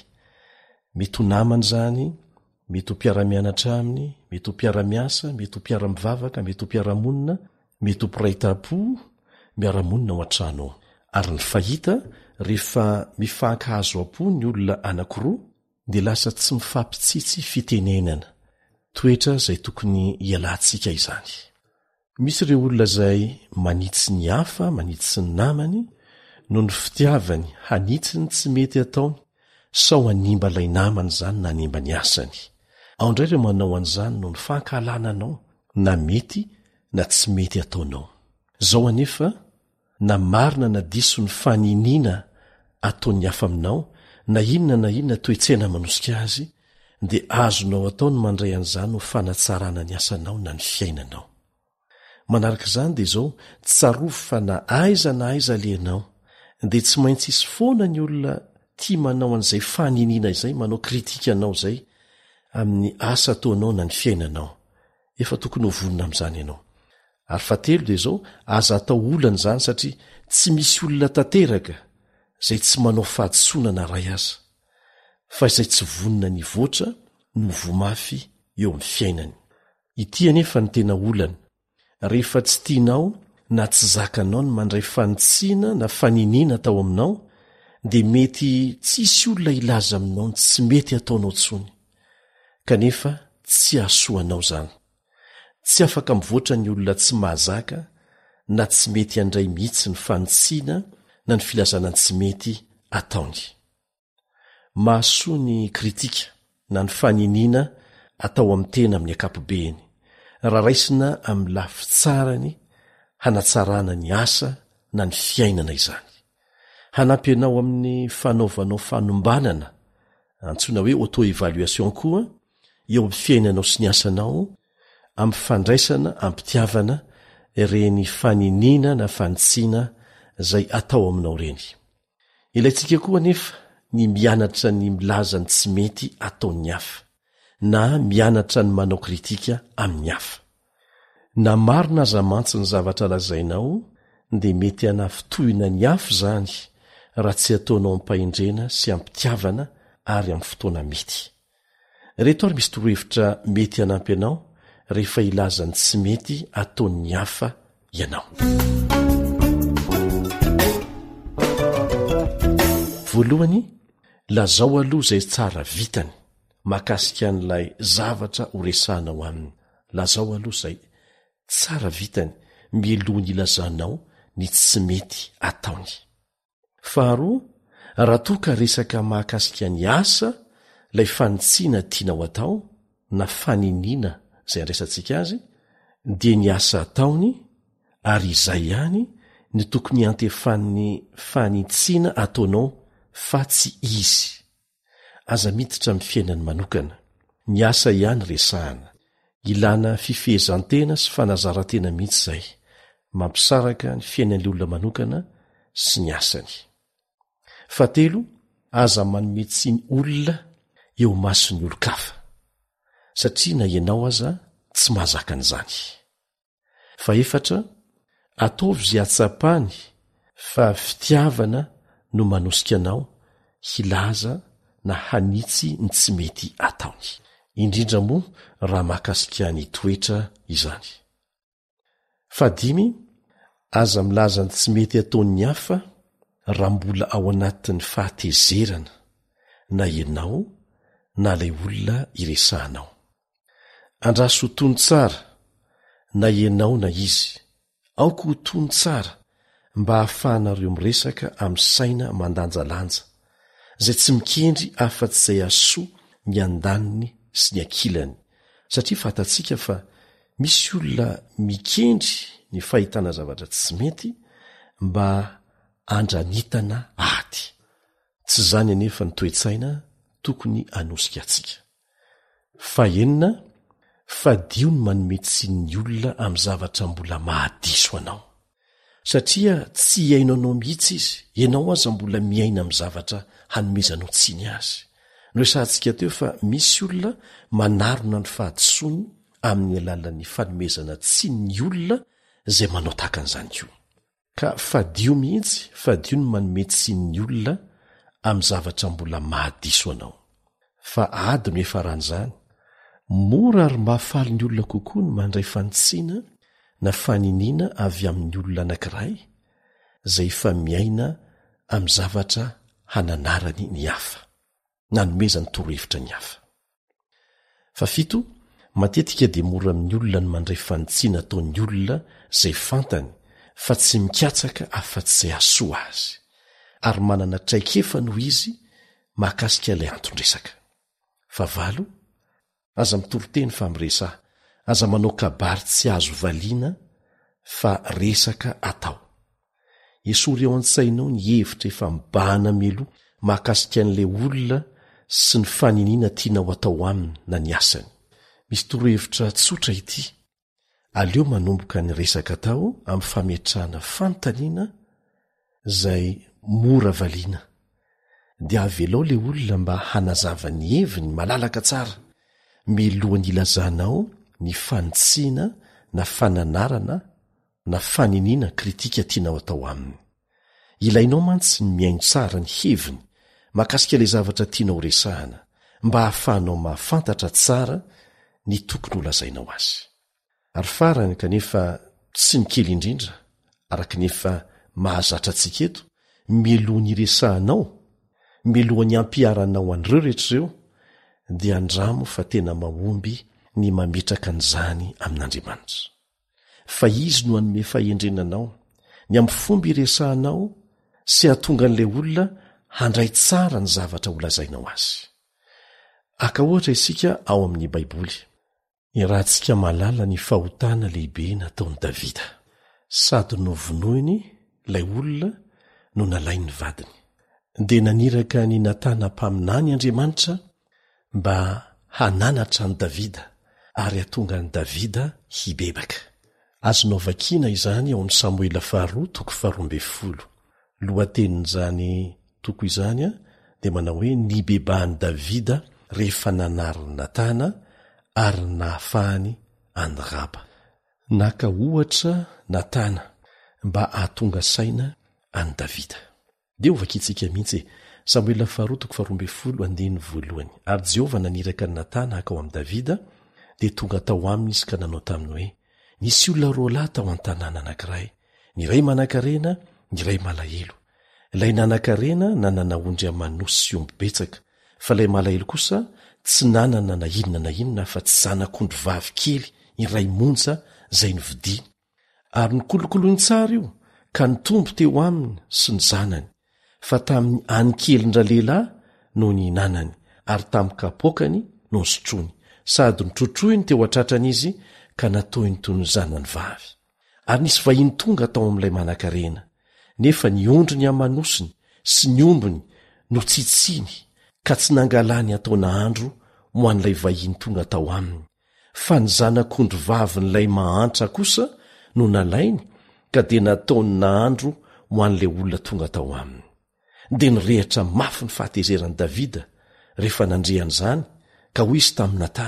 mety ho namany zany mety ho mpiara-mianatra aminy mety ho mpiara-miasa mety ho mpiara-mivavaka mety ho mpiara-monina mety ho mpiray-tam-po miara-monina ao an-trano ao ary ny fahita rehefa mifankahazo am-po ny olona anankiroa dia lasa tsy mifampitsitsy fitenenana toetra izay tokony hialantsika izany misy ireo olona izay manitsy ny hafa manitsy ny namany no ny fitiavany hanitsy ny tsy mety ataony sao hanimba ilay namany izany na hanimba ny asany ao indray ireo manao an'izany no ny fankahalananao na mety na tsy mety ataonao zao anefa na marina na diso ny faniniana ataon'ny hafa aminao na inona toetsaina manosika azy dia azonao atao ny mandray an'izany ho fanatsarana ny asanao na ny fiainanao manaraka izany dia izao tsarofa fa na aiza leanao dia tsy maintsy isy foana ny olona tia manao an'izay faniniana izay manao kritika anao izay amin'ny asa ataonao na ny fiainanao efa tokony ho vonona amin'izany ianao ary fatelo dia izao aza atao olana izany satria tsy misy olona tanteraka izay tsy manao fahadisoana ray aza fa izay tsy vonona ny voatra no vomafy eo amin'ny fiainany ity anefa ny tena olana rehefa tsy tianao na tsy zakanao ny mandray fanitsiana na faniniana atao aminao dia mety tsisy olona ilaza aminao ny tsy mety ataonao tsony kanefa tsy hahasoanao zany tsy afaka mivoatra ny olona tsy mahazaka na tsy mety handray mihitsy ny fanitsiana na ny filazana ny tsy mety ataony mahasoa ny kritika na ny faniniana atao amin'ny tena amin'ny ankapobeny raha raisina amin'ny lafy tsarany hanatsarana ny asa na ny fiainana izany hanampy ianao amin'ny fanaovanao fanombanana antsoina hoe auto évaluation koa eo amin'ny fiainanao sy ny asanao amin'ny fandraisana ampitiavana ireny faniniana na fanitsiana izay atao aminao ireny ilayntsika koa nefa ny mianatra ny milaza ny tsy mety ataon'ny hafa na mianatra ny manao kritika amin'ny hafa na marina aza mantsy ny zavatra lazainao dia mety hanafitohina ny hafa izany raha tsy ataonao ampahendrena sy ampitiavana ary amin'ny fotoana mety reto ary misy torohevitra mety hanampy ianao rehefa ilaza ny tsy mety ataon'ny hafa ianao voalohany lazao aloha izay tsara vitany mahakasika an'ilay zavatra horesanao aminy lazao aloha izay tsara vitany mieloany ilazanao ny tsy mety ataony faharoa raha toa ka resaka mahakasika ny asa ilay fanitsiana tianao atao na faniniana izay andraisantsika azy dia ny asa ataony ary izay ihany ny tokony antefan'ny fanitsiana ataonao fa tsy izy aza miditra amin'ny fiainany manokana ny asa ihany resahana ilana fifehezantena sy fanazarantena mihitsy izay mampisaraka ny fiainan'ilay olona manokana sy ny asany fatelo aza manometsy ny olona eo masony olo-kafa satria na ianao aza tsy mahazakan'izany. Fa efatra, ataovy zay atsapany fa fitiavana no manosika anao hilaza na hanitsy ny tsy mety ataony, indrindra moa raha mahakasika ny toetra izany. Fa 5, aza milaza ny tsy mety ataon'ny hafa raha mbola ao anatin'ny fahatezerana na ianao na ilay olona iresahanao. Andraso ho tony tsara na ianao na izy, aoka ho tony tsara mba hahafahanareo miresaka amin'ny saina mandanjalanja zay tsy mikendry afa-tsy izay asoa ny andaniny sy ny ankilany, satria fatatsika fa misy olona mikendry ny fahitana zavatra tsy mety mba andranitana ady. Tsy zany anefa ny toe-tsaina tokony anosika atsika. Fa 9, fadio ny manome tsin'ny olona amin'ny zavatra mbola mahadiso anao, satria tsy iainao anao mihitsy izy, ianao aza mbola miaina amin'ny zavatra hanomezanao tsiny azy. Noresantsika teo fa misy olona manarona ny fahadisoany amin'ny alalan'ny fanomezana tsin'ny olona zay manao takan'izany koa. Ka fadio mihitsy, fadio ny manome tsin'ny olona amin'ny zavatra mbola mahadiso anao. Fa ady no efa ran'izany, mora ary mahafaly ny olona kokoa ny mandray fanitsiana na faniniana avy amin'ny olona anankiray zay efa miaina amin'ny zavatra hananarany ny hafa, nanomezany torohevitra ny hafa. Fa 7, matetika dia mora amin'ny olona ny mandray fanitsiana ataon'ny olona zay fantany fa tsy mikatsaka afa-tsy izay asoa azy, ary manana traikefa noho izy mahakasika ilay antondresaka. Fa 8, aza mitoroteny fa miresaha, aza manao kabary tsy azo valiana fa resaka atao. Esory ao an-tsainao ny hevitra efa mibahana melo mahakasika an'ilay olona sy ny faniniana tianao atao aminy na ny asany. Misy torohevitra tsotra ity: aleo manomboka ny resaka atao amin'ny fametrahana fanontaniana zay mora valiana, dia avelao le olona mba hanazava ny heviny malalaka tsara milohany ilazanao ny fanitsiana na fananarana na faniniana kritika tianao atao aminy. Ilainao mantsy ny miaino tsara ny heviny mahakasika ilay zavatra tianao resahana mba hahafahanao mahafantatra tsara ny tokony holazainao azy. Ary farany kanefa tsy ny kely indrindra, araka nefa mahazatra antsika eto, milohany iresahanao, milohany ampiaranao an'ireo rehetr'ireo, dia andramo fa tena mahomby ny mametraka an'izany amin'Andriamanitra. Fa izy no hanome fahendrenanao ny amin'ny fomba iresahanao sy hahatonga an'ilay olona handray tsara ny zavatra holazainao azy. Aka ohatra isika ao amin'ny Baiboly, irahantsika malala ny fahotana lehibe nataon'i Davida. Sady novonoiny ilay olona no nalainy vadiny, dia naniraka ny Natana mpaminany Andriamanitra mba hananatra ny Davida ary hatonga ny Davida hibebaka. Azonao vakiana izany ao amin'ny Samoela 2:12. Lohatenin'izany toko izany dia manao hoe nibebahan'i Davida rehefa nanariny Natana ary nahafahany any Raba. Naka ohatra Natana mba ahatonga saina any Davida. Dia ho vakiantsika mihitsy Samoela 2:12. Ary Jehovah naniraka ny Natana haka ao amin'ny Davida, dia tonga tao aminy izy ka nanao taminy hoe: nisy olona roa lahy tao an-tanàna anankiray, ny iray manan-karena, ny iray malahelo. Ilay nanan-karena nanana ondry amanosy sy omby betsaka, fa ilay malahelo kosa tsy nanana na inona fa tsy zanak'ondry vavy kely iray monja zay nividiny. Ary nikolokoloiny tsara io ka nitombo teo aminy sy ny zanany, fa tamin'ny any-kelindra lehilahy no ny nanany, ary tamin'ny kapokany no nisotrony, sady nitrotroiny teo atratrany izy ka natoiny toy ny zanany vavy. Ary nisy vahiny tonga tao amin'ilay manan-karena, nefa ny ondriny amanosiny sy ny ombiny no tsitsiny ka tsy nangalany atao nahandro mo an'ilay vahiny tonga tao aminy. Fa ny zanak'ondry vavy n'ilay mahantra kosa no nalainy ka dia nataony nahandro mo an'ilay olona tonga tao aminy. Dia nirehatra mafy ny fahatezeran'i Davida rehefa nandrehan'izany ka hoy izy tamin'ny Natana: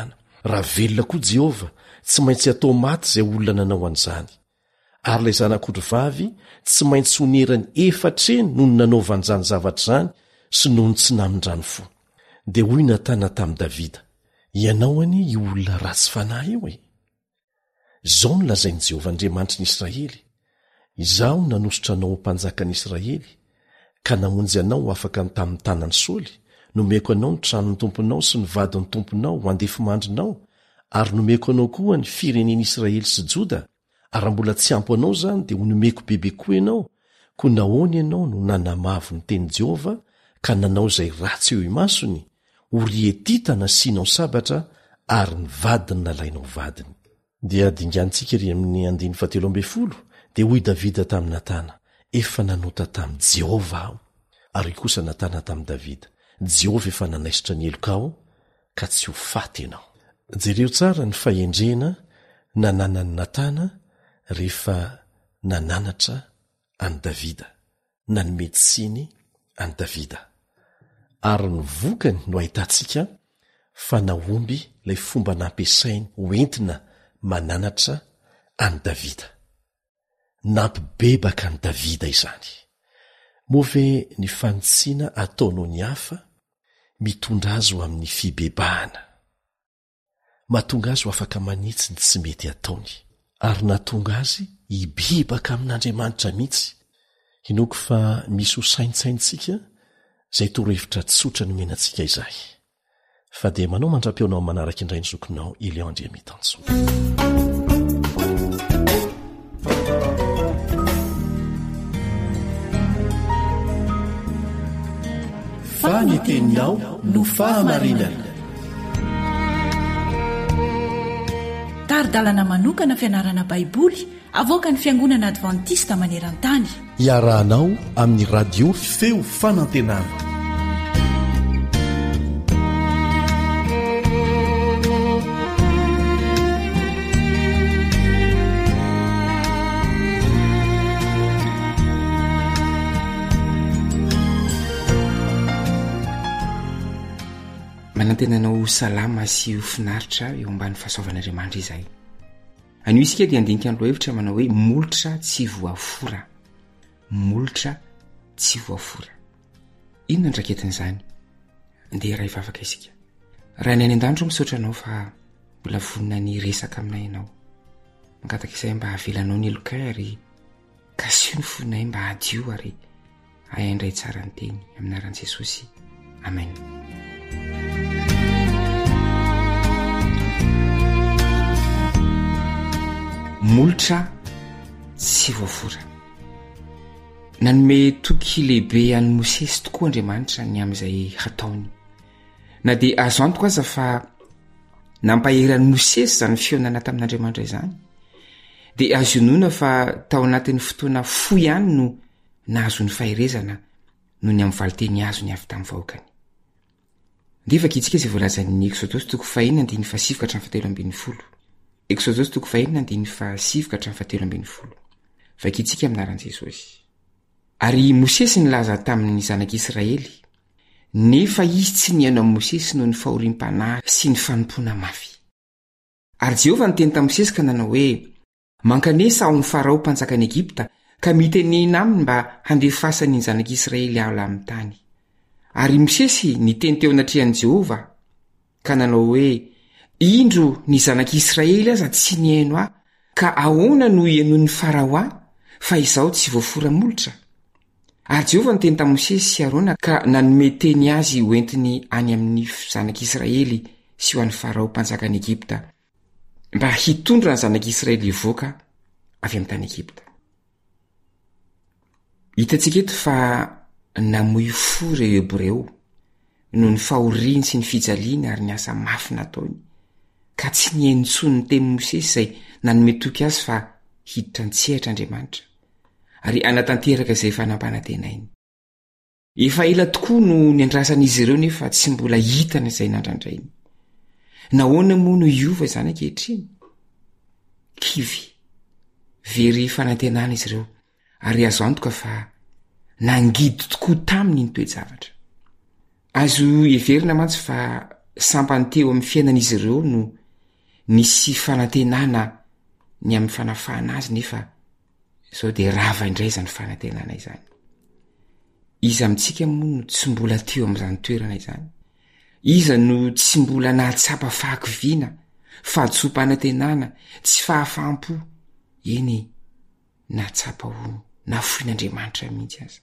raha velona koa Jehova tsy maintsy atao maty izay olona nanao an'izany ary ilay zanak'ondry vavy tsy maintsy honerany efatreny noho ny nanaovan'izany zavatra izany sy noho ny tsy namindrany fo. Dia hoy Natana tamin'i Davida, ianao any i olona ratsy fanahy io e. Izao no lazain'i Jehovah Andriamanitry ny Israely, izaho nanositra anao ho mpanjakan'i Israely ka namonjy anao afaka ny tamin'ny tanan'i Saoly, nomeko anao ny tranon'ny tomponao sy ny vadin'ny tomponao ho andefimandrinao, ary nomeko anao koa ny firenen'i Israely sy Joda. Ary mbola tsy ampy anao zany dia ho nomeko bebe koa ianao, koa nahoany ianao no nanamavo ny teny Jehova ka nanao izay ratsy eo imasony, ho rietita nasianao sabatra ary ny vadiny nalainao vadiny. Dia dingantsika ry amin'ny 17 dia hoy Davida tamin'ny Natana, efa nanota tamin'i Jehova aho. Ary kosa Natana tamin'i Davida, Jehova efa nanaisitra ny heloka aho ka tsy ho faty ianao. Jereo tsara ny fahendrena nananan'ny Natana rehefa nananatra any Davida, nanometsiny any Davida. Ary ny vokany no ahitantsika fa nahomby ilay fomba nampiasainy hoentina mananatra any Davida. Nampibebaka any Davida izany. Moa ve ny fanitsiana ataonao ny hafa mitondra azy ho amin'ny fibebahana. Mahatonga azy ho afaka manitsy ny tsy mety ataony. Ary natonga azy hibebaka amin'Andriamanitra mihitsy. Hinoko fa misy ho saintsaintsika izay torohevitra tsotra ny menantsika izay. Fa dia manao mandra-peonao manaraka indray ny zokinao Elion Andriamitanso. Faniteninao no fahamarinana. Taridalana manokana fianarana baiboly avoaka ny Fiangonana Adventista maneran-tany. Iarahanao amin'ny radio feo fanantenana. Manantenanao salama sy finaritra eo ambany fahasoavan'Andriamanitra izay. Anio isika dia andinika ny lohevitra manao hoe molotra tsy voafora. Molotra tsy voafora. Inona ny raketin'izany? Andeha raha ivavaka isika. Raha ny any an-danitro misaotra anao fa mbola vonina ny resaka aminay ianao. Mangataka izay mba havelanao ny elokay ary kasio ny fonay mba hadio ary hahaindray tsara ny teny amin'ny anaran'i Jesosy. Amen. Molotra tsy voafora. Nanome toky lehibe an'ny Mosesy tokoa Andriamanitra ny amin'izay hataony. Na dia azo antoka aza fa nampaheran'ny Mosesy izany fionana tamin'Andriamanitra izany, dia azo inoana fa tao anatin'ny fotoana fohy ihany no nahazo ny faherezana no ny amin'ny valiteny azo ny avy tamin'ny vahoakany. Ndefaka itsika izay voalazan'ny Exodosy 4:7-7. Exodosy 4:7-7. Vakitsika aminaran'i Jesosy. Ary Mosesy nilaza tamin'ny zanak'Israely, nefa izy tsy nihaino amin'ny Mosesy noho ny fahoriam-panahy sy ny fanompoana mafy. Ary Jehova niteny tamin'i Mosesy ka nanao hoe, mankanesa ao ny Farao mpanjakan'i Egipta ka mitenena aminy mba handefasany ny zanak'Israely ala amin'ny tany. Ary Mosesy niteny teo anatrehan'i Jehova ka nanao hoe, indro ny zanak'Israely aza tsy nihaino aho, ka ahoana no ihainoan'ny Farao aho fa izaho tsy voafora molotra? Ary Jehova niteny tamin'i Mosesy sy Arona ka nanome teny azy hoentiny any amin'ny zanak'Israely sy ho an'ny Farao mpanjakan'i Egipta mba hitondra ny zanak'Israely hivoaka avy amin'ny tany Egipta. Hitantsika eto fa namoy fo ireo Hebreo noho ny fahoriany sy ny fijaliana ary ny asa mafy nataony, ka tsy nihaino intsony ny teny Mosesy izay nanome toky azy fa hiditra ny tsehatra Andriamanitra ary anatanteraka izay fanampanantenainy. Efa ela tokoa no niandrasan'izy ireo nefa tsy mbola hitana izay nandrandrainy. Nahoana moa no hiova izany ankehitriny? Kivy, very fanantenana izy ireo ary azo antoka fa nangidy tokoa taminy ny toe-javatra. Azo heverina mantsy fa sampany teo amin'ny fiainan'izy ireo no nisy fanantenana ny amin'ny fanafahana azy nefa zao de rava indray zany fanantenana izany. Iza amintsika moa no tsy mbola teo amin'izany toerana izany? Iza no tsy mbola nahatsapa fahakiviana, fahatsoam-panantenana, tsy fahafampo, eny nahatsapa ho nafoin'Andriamanitra mihitsy aza.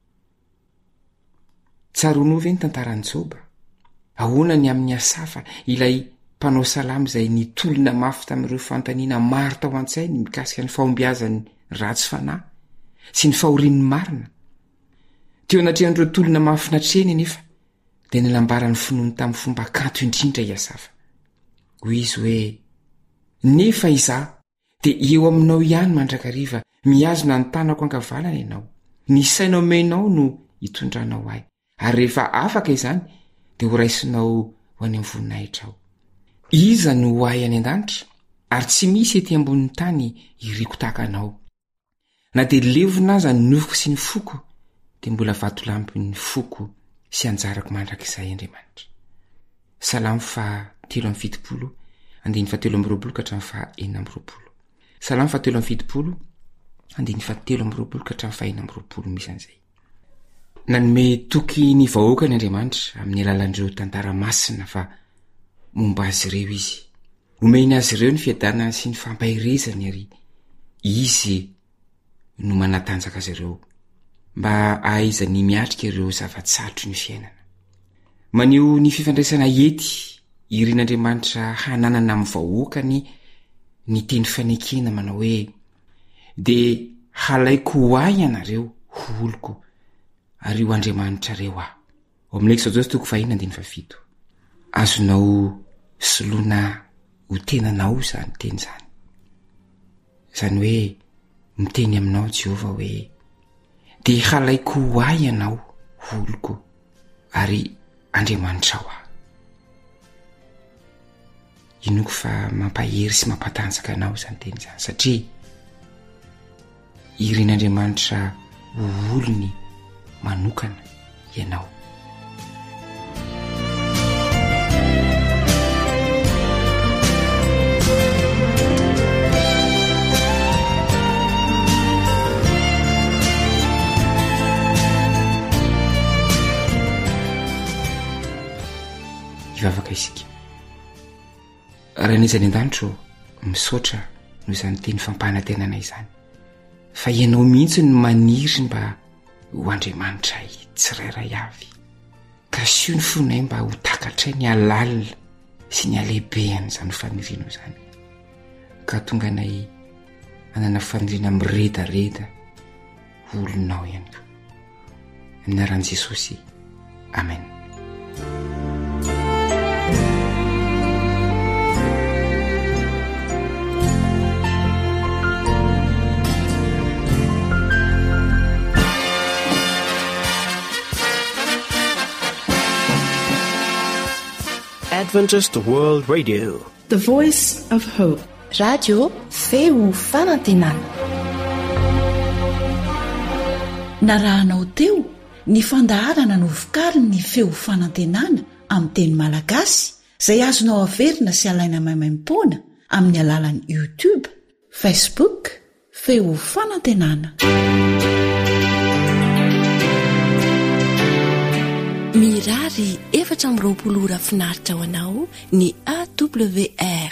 Tsaronova ny tantarany Joba. Ahoana ny amin'ny asafa ilay mpanao salamy izay nitolona mafy tamin'ireo fantaniana maro tao an-tsainy mikasika ny fahombiazany ratsy fanahy sy ny fahorian'ny marina. Teo anatrehan'ireo tolona mafy natreny nefa dia nilambarany finoany tamin'ny fomba kanto indrindra i asafa. Hoy izy hoe, nefa izaho dia eo aminao ihany mandrakariva, mihazona ny tanako ankavalana ianao, ny sainao menao no hitondranao ahy, ary rehefa afaka izany dia ho raisinao ho any amin'ny voninahitra aho. Iza no ho ahy any an-danitra, ary tsy misy ety ambonin'ny tany iriko tahaka anao. Na dia levona aza ny nofoko sy ny foko, dia mbola vatolampy ny foko sy anjarako mandrakizay Andriamanitra. Salamo 7:7, 7:7-8. Salamo 7:7, 7:7-8 misy an'izay. Nanome toky ny vahoaka ny Andriamanitra amin'ny alalan'ireo tantara masina fa momba azy ireo izy. Omeny azy ireo ny fiadanana sy ny fampahirezany ary izy no manatanjaka azy ireo mba ahaizany miatrika ireo zava-tsarotry ny fiainana. Maneho ny fifandraisana ety irin'Andriamanitra hananana amin'ny vahoakany ny teny fanekena manao hoe, dia halaiko ho ahy ianareo ho oloko ary ho Andriamanitra reo aho. Ao amin'ny Exodosy 4:7. Azonao soloina ho tenanao izany teny izany. Izany hoe miteny aminao Jehova hoe, dia halaiko ho ahy ianao ho oloko ary Andriamanitra aho aho. Inoko fa mampahery sy mampatanjaka anao izany teny izany satria irin'Andriamanitra ho olony manokana ianao. Ivavaka isika. Raha nizany an-danitro misaotra no izany teny fampanantenana izany. Fa ianao mihitsy no maniry mba ho Andriamanitra tsirairay avy. Ka sio ny fonay mba ho takatray ny alalina sy ny alehibeany izany faniriana izany. Ka tonga anay anana faniriana miredareda olonao ihany koa. Amin'ny anaran'i Jesosy. Amen. Adventist World Radio, the voice of hope. Radio feo fanantenana. Narahanao teo ny fandaharana no vokariny ny feo fanantenana amin'ny teny malagasy izay azonao averina sy alaina maimaimpoana amin'ny alalan'ny YouTube, Facebook, feo fanantenana. Mirary 420 ora finaritra ho anao ny AWR